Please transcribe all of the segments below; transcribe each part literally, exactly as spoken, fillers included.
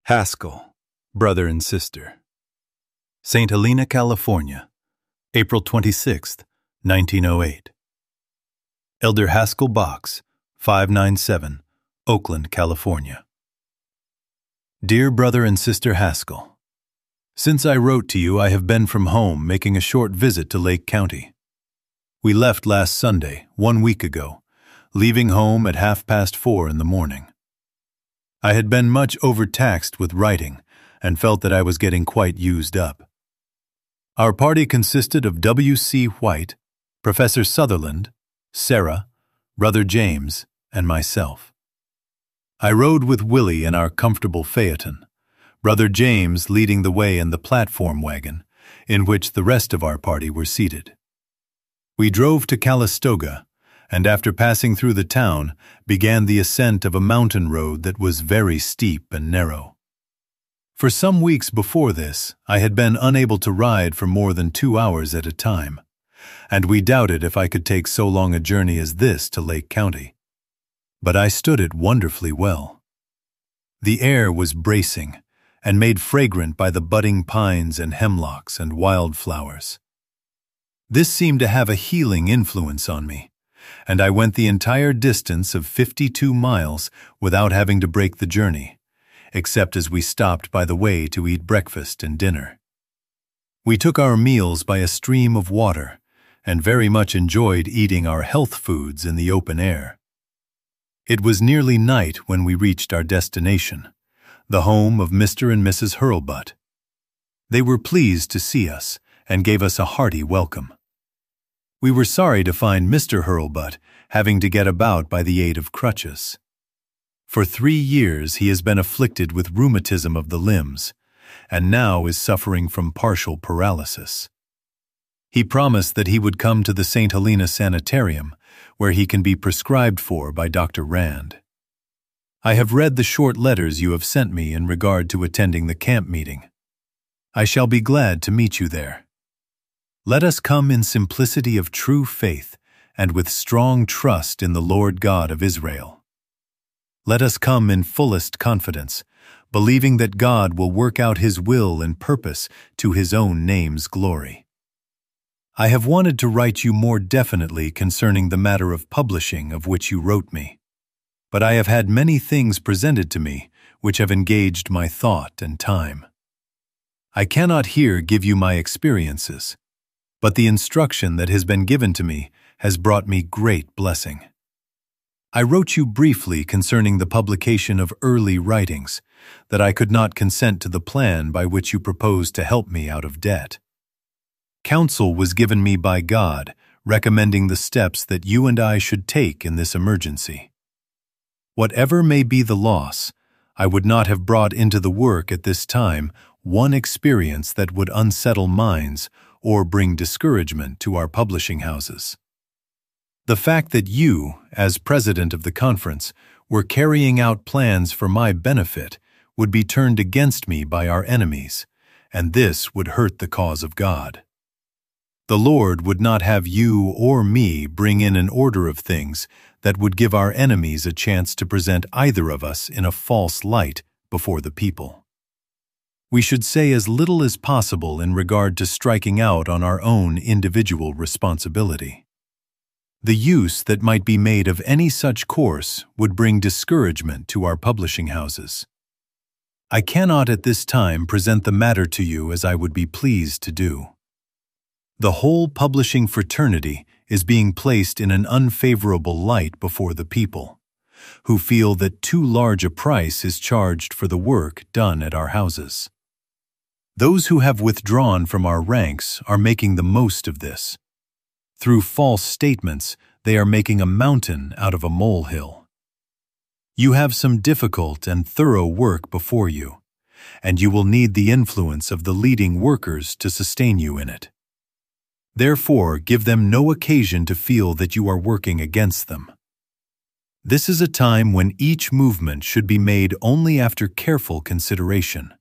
Haskell, brother and sister. Saint Helena, California, April twenty-sixth, nineteen oh eight. Elder Haskell Box, five ninety-seven, Oakland, California. Dear Brother and Sister Haskell, since I wrote to you, I have been from home making a short visit to Lake County. We left last Sunday, one week ago, leaving home at half past four in the morning. I had been much overtaxed with writing and felt that I was getting quite used up. Our party consisted of W C White, Professor Sutherland, Sarah, Brother James, and myself. I rode with Willie in our comfortable phaeton, Brother James leading the way in the platform wagon, in which the rest of our party were seated. We drove to Calistoga, and after passing through the town, began the ascent of a mountain road that was very steep and narrow. For some weeks before this, I had been unable to ride for more than two hours at a time, and we doubted if I could take so long a journey as this to Lake County. But I stood it wonderfully well. The air was bracing, and made fragrant by the budding pines and hemlocks and wildflowers. This seemed to have a healing influence on me, and I went the entire distance of fifty-two miles without having to break the journey, except as we stopped by the way to eat breakfast and dinner. We took our meals by a stream of water, and very much enjoyed eating our health foods in the open air. It was nearly night when we reached our destination, the home of Mister and Missus Hurlbut. They were pleased to see us and gave us a hearty welcome. We were sorry to find Mister Hurlbut having to get about by the aid of crutches. For three years he has been afflicted with rheumatism of the limbs, and now is suffering from partial paralysis. He promised that he would come to the Saint Helena Sanitarium, where he can be prescribed for by Doctor Rand. I have read the short letters you have sent me in regard to attending the camp meeting. I shall be glad to meet you there. Let us come in simplicity of true faith and with strong trust in the Lord God of Israel. Let us come in fullest confidence, believing that God will work out His will and purpose to His own name's glory. I have wanted to write you more definitely concerning the matter of publishing of which you wrote me, but I have had many things presented to me which have engaged my thought and time. I cannot here give you my experiences, but the instruction that has been given to me has brought me great blessing. I wrote you briefly concerning the publication of early writings, that I could not consent to the plan by which you proposed to help me out of debt. Counsel was given me by God, recommending the steps that you and I should take in this emergency. Whatever may be the loss, I would not have brought into the work at this time one experience that would unsettle minds or bring discouragement to our publishing houses. The fact that you, as president of the conference, were carrying out plans for my benefit would be turned against me by our enemies, and this would hurt the cause of God. The Lord would not have you or me bring in an order of things that would give our enemies a chance to present either of us in a false light before the people. We should say as little as possible in regard to striking out on our own individual responsibility. The use that might be made of any such course would bring discouragement to our publishing houses. I cannot at this time present the matter to you as I would be pleased to do. The whole publishing fraternity is being placed in an unfavorable light before the people, who feel that too large a price is charged for the work done at our houses. Those who have withdrawn from our ranks are making the most of this. Through false statements, they are making a mountain out of a molehill. You have some difficult and thorough work before you, and you will need the influence of the leading workers to sustain you in it. Therefore, give them no occasion to feel that you are working against them. This is a time when each movement should be made only after careful consideration.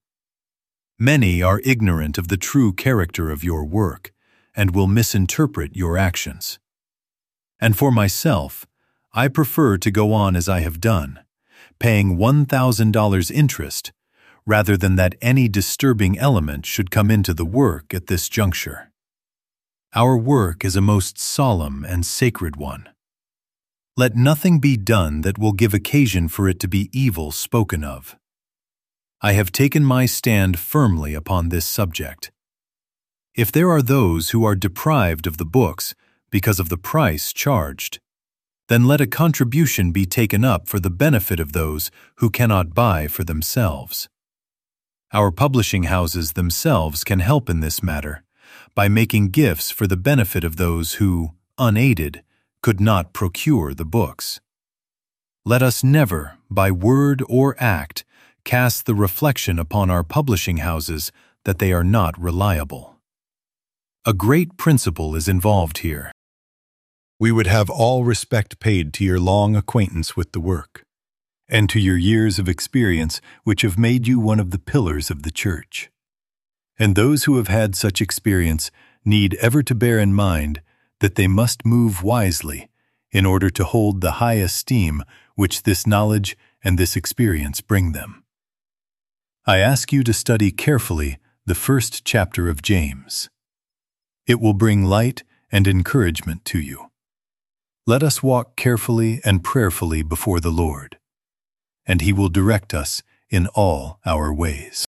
Many are ignorant of the true character of your work and will misinterpret your actions. And for myself, I prefer to go on as I have done, paying one thousand dollars interest, rather than that any disturbing element should come into the work at this juncture. Our work is a most solemn and sacred one. Let nothing be done that will give occasion for it to be evil spoken of. I have taken my stand firmly upon this subject. If there are those who are deprived of the books because of the price charged, then let a contribution be taken up for the benefit of those who cannot buy for themselves. Our publishing houses themselves can help in this matter by making gifts for the benefit of those who, unaided, could not procure the books. Let us never, by word or act, cast the reflection upon our publishing houses that they are not reliable. A great principle is involved here. We would have all respect paid to your long acquaintance with the work, and to your years of experience which have made you one of the pillars of the Church. And those who have had such experience need ever to bear in mind that they must move wisely in order to hold the high esteem which this knowledge and this experience bring them. I ask you to study carefully the first chapter of James. It will bring light and encouragement to you. Let us walk carefully and prayerfully before the Lord, and He will direct us in all our ways.